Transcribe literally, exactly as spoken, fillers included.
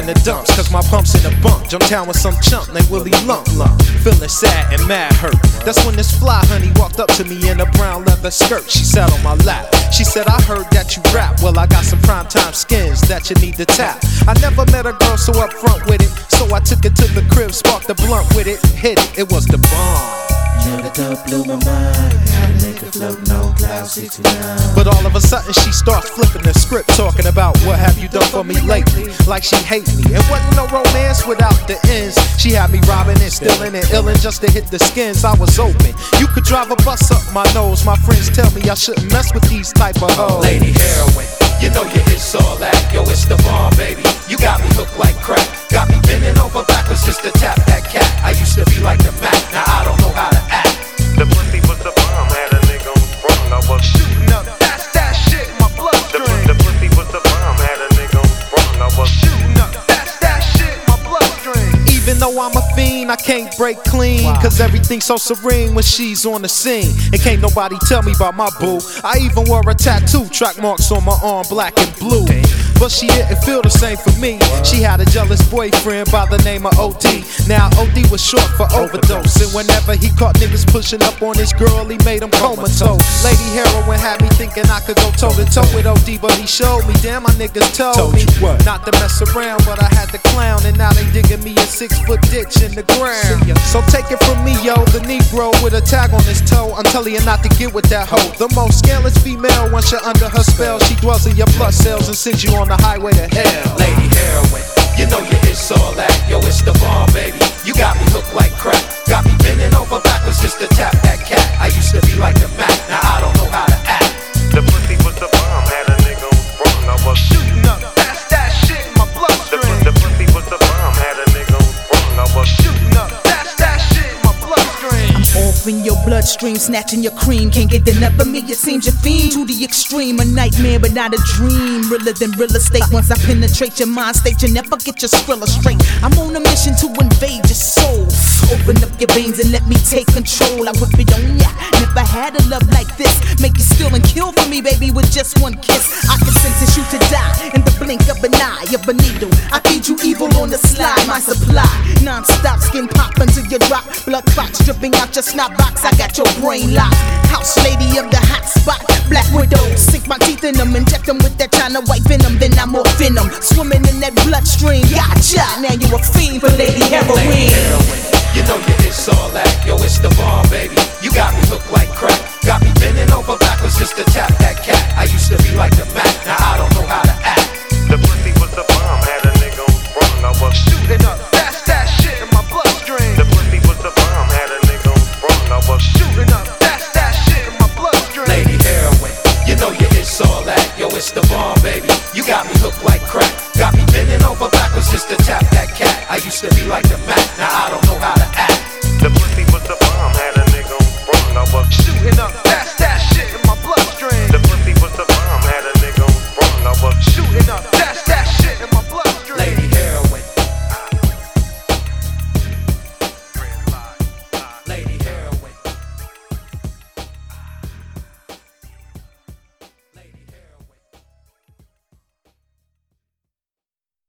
the dumps, cause my pump's in the bunk. Jump town with some chump named Willie Lump Lump. Feeling sad and mad hurt. That's when this fly honey walked up to me in a brown leather skirt. She sat on my lap. She said, I heard that you rap. Well, I got some primetime skins that you need to tap. I never met a girl so upfront with it, so I took it to the crib, sparked the blunt with it, hit it. It was the bomb. Yeah, the dope blew my mind. How to make it float, no cloud sixty-nine. But all of a sudden she starts flipping the script, talking about what have you done for me lately, like she hate me. It wasn't no romance without the ends. She had me robbing and stealing and illin' just to hit the skins. I was open. You could drive a bus up my nose. My friends tell me I shouldn't mess with these type of hoes. Lady Heroin, you know you hit all that. Yo, it's the bomb, baby. You got me hooked like crack. Got me bending over backwards just to tap that cat. I used to be like the Mac, now I don't know how to act. The pussy was the bomb, had a nigga on sprung. I was shooting up, that's that shit in my bloodstream. The, the pussy was the bomb, had a nigga on sprung. I was shooting up, that's that shit in my bloodstream. Even though I'm a fiend, I can't break clean, wow. Cause everything's so serene when she's on the scene. And can't nobody tell me about my boo. I even wore a tattoo, track marks on my arm, black and blue. But she didn't feel the same for me. She had a jealous boyfriend by the name of O D. Now O D was short for overdose, and whenever he caught niggas pushing up on his girl, he made them comatose. Lady Heroin had me thinking I could go toe to toe with O D, but he showed me, damn, my niggas told, told me what? Not to mess around, but I had to clown, and now they digging me a six foot ditch in the ground. So take it from me, yo, the Negro with a tag on his toe. I'm telling you not to get with that hoe. The most scandalous female, once you're under her spell, she dwells in your blood cells and sends you on the highway to hell. Lady Heroin, you know you hit all that. Yo, it's the bomb, baby. You got me hooked like crack. Got me bending over backwards just to tap that cat. I used to be like the Mac, now I don't know how to act. The pussy was the bomb, had a nigga on sprung. I was shooting up, that's that shit in my bloodstream. The, the pussy was the bomb, had a nigga on sprung. I was shooting up, that's that shit in my bloodstream. I'm off in your bloodstream, snatching your cream. Can't get enough of me, it seems you fiend to the extreme. A nightmare but not a dream, realer than real estate. Once I penetrate your mind state, you never get your skrilla straight. I'm on a mission to invade your soul. Open up your veins and let me take control. I whip it on ya. Never had a love like this. Make you steal and kill for me, baby, with just one kiss. I can sentence you to die in the blink of an eye, of a needle. I feed you evil on the slide, my supply. Non-stop skin pop until you drop. Blood clots dripping out your snot box. I got your brain locked. House lady of the hot spot. Black widow, sink my teeth in them, inject them with that China white venom, then I'm off in them, swimming in that bloodstream. Gotcha, now you a fiend for Lady Heroin. Lady Heroin, you know you hit all that. Yo, it's the bomb, baby. You got me hooked like crack. Got me bending over backwards just to tap that cat. I used to be like the Mac, now I don't know how to act. The pussy was the bomb, had a nigga on sprung. I was shooting up, that's that shit in my bloodstream. The pussy was the bomb, had a nigga on sprung. I was shooting up, that's that shit in my bloodstream. Lady Heroin, you know you hit all that. Yo, it's the bomb, baby. You got me hooked like crack. Got me bending over backwards just to tap that cat. I used to be like the Mac, now I don't know how to act. The pussy was the bomb, had a nigga on sprung. I was shooting up, that's that shit in my bloodstream. The pussy was the bomb, had a nigga on sprung. I was shooting up, that's that shit in my